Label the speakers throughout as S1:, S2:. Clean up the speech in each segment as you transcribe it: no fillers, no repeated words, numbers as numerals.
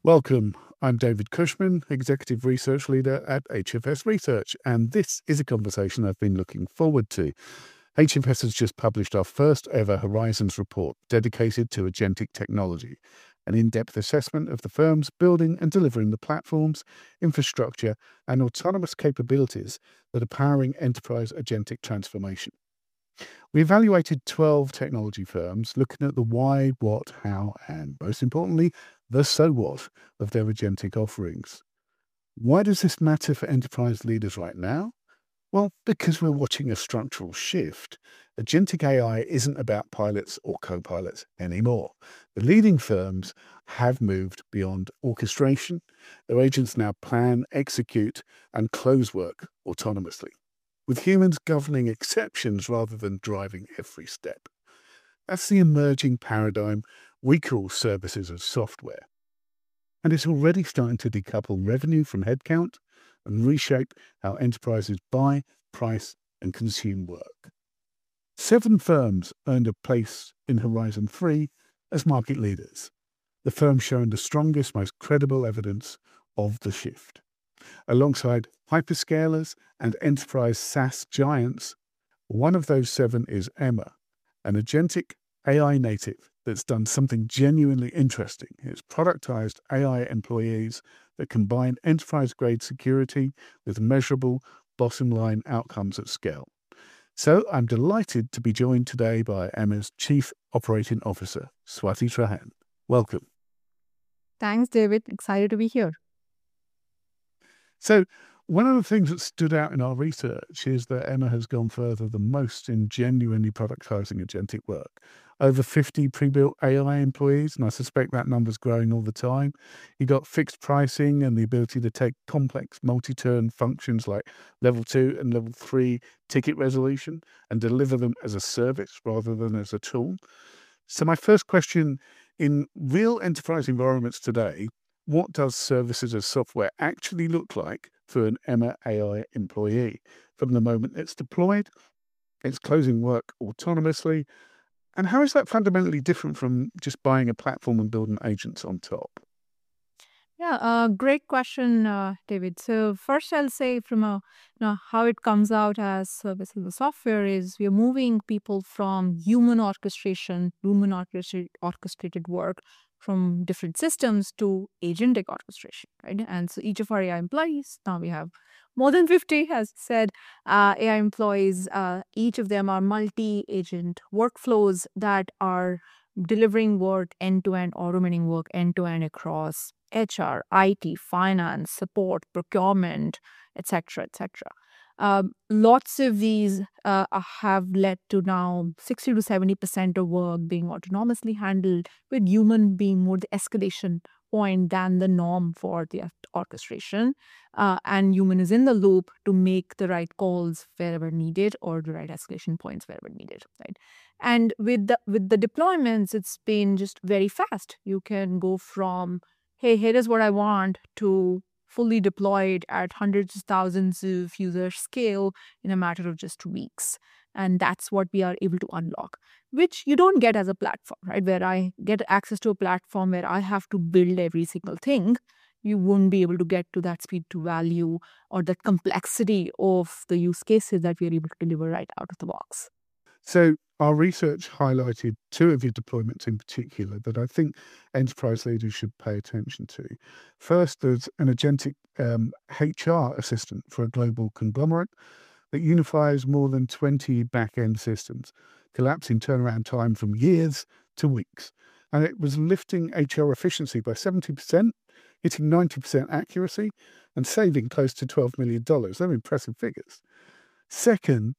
S1: Welcome. I'm David Cushman, Executive Research Leader at HFS Research, and this is a conversation I've been looking forward to. HFS has just published our first ever Horizons report dedicated to agentic technology, an in-depth assessment of the firms building and delivering the platforms, infrastructure, and autonomous capabilities that are powering enterprise agentic transformation. We evaluated 12 technology firms, looking at the why, what, how, and most importantly, the so what of their agentic offerings. Why does this matter for enterprise leaders right now? Well, because we're watching a structural shift. Agentic AI isn't about pilots or co-pilots anymore. The leading firms have moved beyond orchestration. Their agents now plan, execute, and close work autonomously, with humans governing exceptions rather than driving every step. That's the emerging paradigm we call services as software. And it's already starting to decouple revenue from headcount and reshape how enterprises buy, price, and consume work. 7 firms earned a place in Horizon 3 as market leaders, the firms showing the strongest, most credible evidence of the shift. Alongside hyperscalers and enterprise SaaS giants, one of those 7 is Emma, an agentic AI native that's done something genuinely interesting. It's productized AI employees that combine enterprise-grade security with measurable bottom-line outcomes at scale. So I'm delighted to be joined today by Emma's Chief Operating Officer, Swati Trahan. Welcome.
S2: Thanks, David. Excited to be here.
S1: So one of the things that stood out in our research is that Emma has gone further than most in genuinely productizing agentic work. Over 50 pre-built AI employees, and I suspect that number's growing all the time. You got fixed pricing and the ability to take complex multi-turn functions like level 2 and level 3 ticket resolution and deliver them as a service rather than as a tool. So my first question, in real enterprise environments today, what does services as software actually look like for an Emma AI employee from the moment it's deployed, it's closing work autonomously, and how is that fundamentally different from just buying a platform and building agents on top?
S2: Yeah, great question, David. So first, I'll say from how it comes out as service as a software is we are moving people from orchestrated work from different systems to agentic orchestration, right? And so each of our AI employees, now we have more than 50, as said, AI employees. Each of them are multi-agent workflows that are delivering work end-to-end, automating work end-to-end across HR, IT, finance, support, procurement, etc., etc. Lots of these have led to now 60 to 70% of work being autonomously handled, with human being more the escalation point than the norm for the orchestration. And human is in the loop to make the right calls wherever needed or the right escalation points wherever needed, right? And with the deployments, it's been just very fast. You can go from, hey, here is what I want, to fully deployed at hundreds of thousands of user scale in a matter of just weeks. And that's what we are able to unlock, which you don't get as a platform, right? Where I get access to a platform where I have to build every single thing, you won't be able to get to that speed to value or that complexity of the use cases that we are able to deliver right out of the box.
S1: So our research highlighted 2 of your deployments in particular that I think enterprise leaders should pay attention to. First, there's an agentic HR assistant for a global conglomerate that unifies more than 20 back-end systems, collapsing turnaround time from years to weeks. And it was lifting HR efficiency by 70%, hitting 90% accuracy, and saving close to $12 million. They're impressive figures. Second,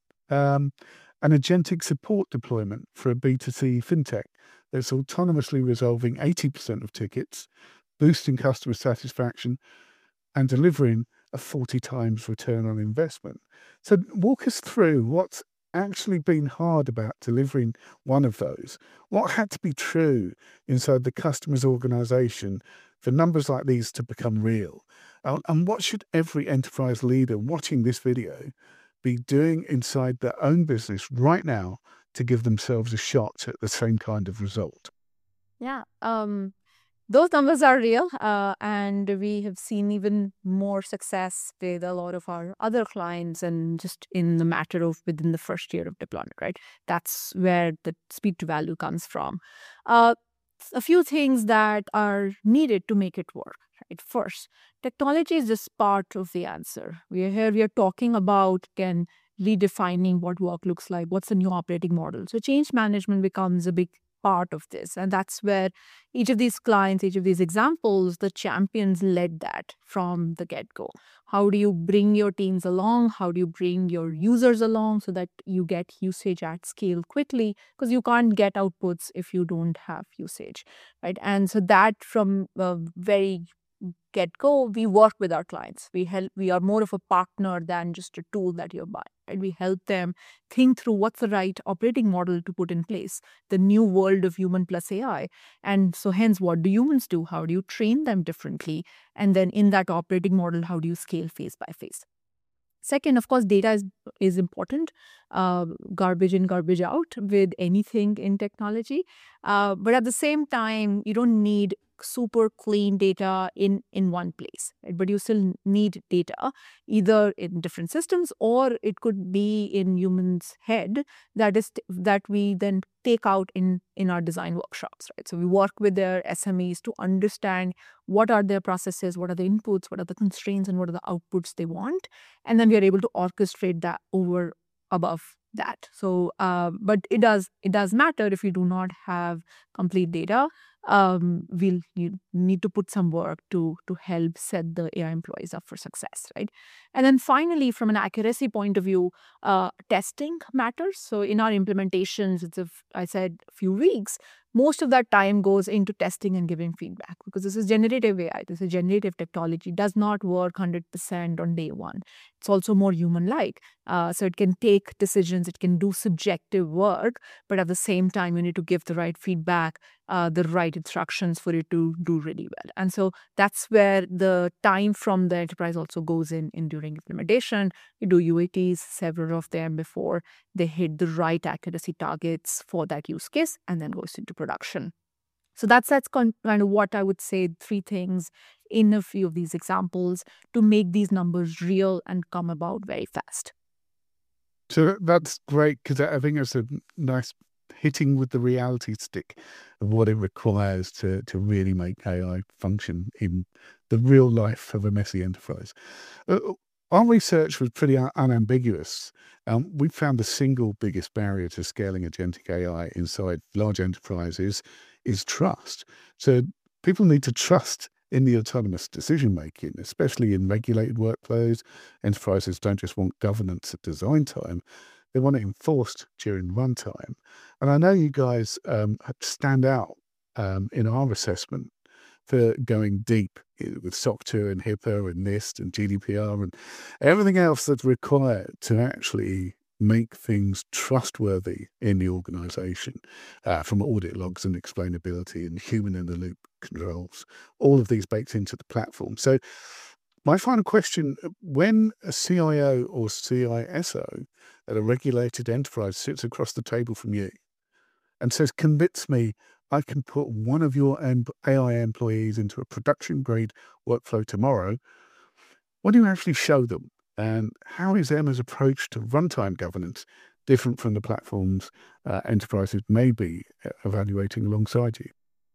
S1: an agentic support deployment for a B2C fintech that's autonomously resolving 80% of tickets, boosting customer satisfaction, and delivering a 40 times return on investment. So walk us through what's actually been hard about delivering one of those. What had to be true inside the customer's organization for numbers like these to become real? And what should every enterprise leader watching this video be doing inside their own business right now to give themselves a shot at the same kind of result?
S2: Yeah. Those numbers are real, and we have seen even more success with a lot of our other clients, and just in the matter of within the first year of deployment, right? That's where the speed to value comes from. Uh, a few things that are needed to make it work. Right? First, technology is just part of the answer. We are talking about can redefining what work looks like, what's the new operating model. So change management becomes a big part of this, and that's where each of these clients, each of these examples, the champions led that from the get go. How do you bring your teams along? How do you bring your users along so that you get usage at scale quickly? Because you can't get outputs if you don't have usage, right? And so that from very get go, we work with our clients. We are more of a partner than just a tool that you buy. And we help them think through what's the right operating model to put in place, the new world of human plus AI. And so hence, what do humans do? How do you train them differently? And then in that operating model, how do you scale phase by phase? Second, of course, data is important. Garbage in, garbage out with anything in technology. But at the same time, you don't need super clean data in one place, right? But you still need data either in different systems, or it could be in humans' head that we then take out in our design workshops, right? So we work with their SMEs to understand what are their processes, what are the inputs, what are the constraints, and what are the outputs they want, and then we are able to orchestrate that over above that. So but it does matter if you do not have complete data. You need to put some work to help set the AI employees up for success, right? And then finally, from an accuracy point of view, testing matters. So in our implementations, I said a few weeks, most of that time goes into testing and giving feedback, because this is generative AI. This is generative technology, does not work 100% on day one. It's also more human-like. So it can take decisions, it can do subjective work, but at the same time, you need to give the right feedback, the right instructions for it to do really well. And so that's where the time from the enterprise also goes in during implementation. You do UATs, several of them, before they hit the right accuracy targets for that use case, and then goes into production. So that's kind of what I would say, three things in a few of these examples to make these numbers real and come about very fast.
S1: So that's great, because I think it's a nice hitting with the reality stick of what it requires to really make AI function in the real life of a messy enterprise. Our research was pretty unambiguous. We found the single biggest barrier to scaling agentic AI inside large enterprises is trust. So people need to trust in the autonomous decision making, especially in regulated workflows. Enterprises don't just want governance at design time, they want it enforced during runtime. And I know you guys stand out in our assessment for going deep with SOC 2 and HIPAA and NIST and GDPR and everything else that's required to actually make things trustworthy in the organization, from audit logs and explainability and human in the loop controls, all of these baked into the platform. So my final question, when a CIO or CISO at a regulated enterprise sits across the table from you and says, convince me I can put one of your AI employees into a production grade workflow tomorrow, what do you actually show them? And how is Emma's approach to runtime governance different from the platforms enterprises may be evaluating alongside you?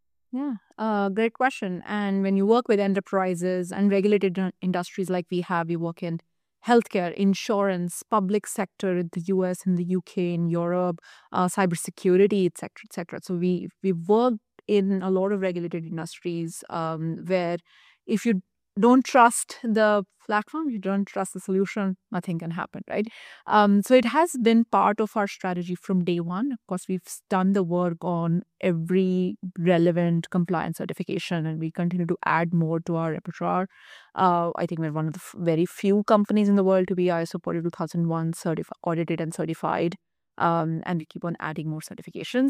S2: Yeah, great question. And when you work with enterprises and regulated industries like we have, you work in healthcare, insurance, public sector in the US, in the UK, in Europe, cybersecurity, et cetera. So we work in a lot of regulated industries where if you don't trust the platform, you don't trust the solution, nothing can happen, right? So it has been part of our strategy from day one. Of course, we've done the work on every relevant compliance certification, and we continue to add more to our repertoire. I think we're one of the very few companies in the world to be ISO 42001 audited and certified, and we keep on adding more certifications.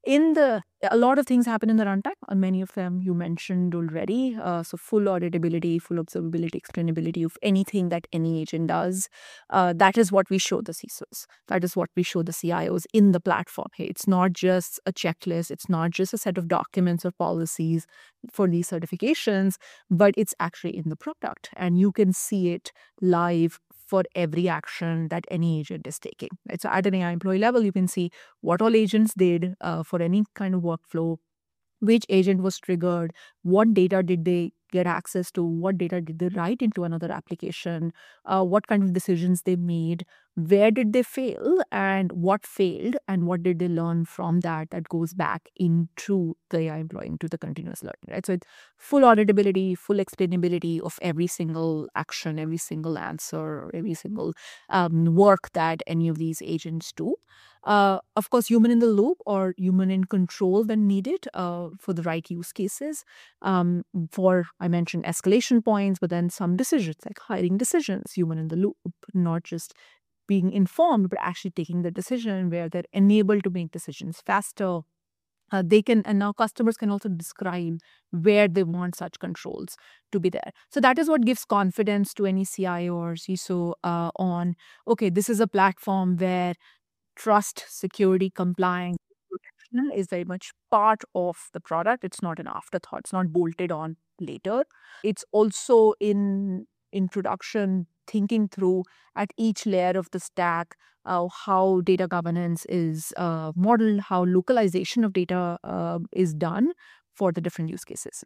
S2: A lot of things happen in the runtime. Many of them you mentioned already. So full auditability, full observability, explainability of anything that any agent does. That is what we show the CISOs. That is what we show the CIOs in the platform. Hey, it's not just a checklist. It's not just a set of documents or policies for these certifications, but it's actually in the product, and you can see it live for every action that any agent is taking. Right? So at an AI employee level, you can see what all agents did for any kind of workflow, which agent was triggered, what data did they get access to, what data did they write into another application, what kind of decisions they made, where did they fail, and what failed, and what did they learn from that goes back into the AI employee, into the continuous learning, right? So it's full auditability, full explainability of every single action, every single answer, every single work that any of these agents do. Of course, human in the loop or human in control when needed for the right use cases. I mentioned escalation points, but then some decisions like hiring decisions, human in the loop, not just being informed, but actually taking the decision where they're enabled to make decisions faster. And now customers can also describe where they want such controls to be there. So that is what gives confidence to any CIO or CISO on, okay, this is a platform where trust, security, compliance, protection is very much part of the product. It's not an afterthought. It's not bolted on later. It's also in introduction, thinking through at each layer of the stack how data governance is modeled, how localization of data is done for the different use cases.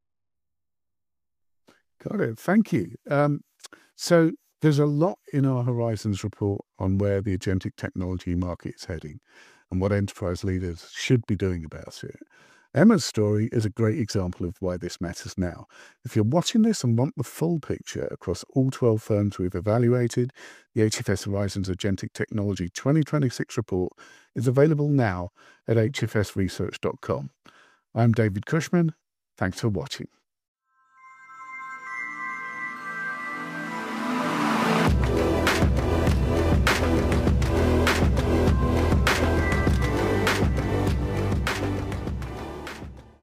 S1: Got it. Thank you. So there's a lot in our Horizons report on where the agentic technology market is heading and what enterprise leaders should be doing about it. Emma's story is a great example of why this matters now. If you're watching this and want the full picture across all 12 firms we've evaluated, the HFS Horizons Agentic Technology 2026 report is available now at hfsresearch.com. I'm David Cushman. Thanks for watching.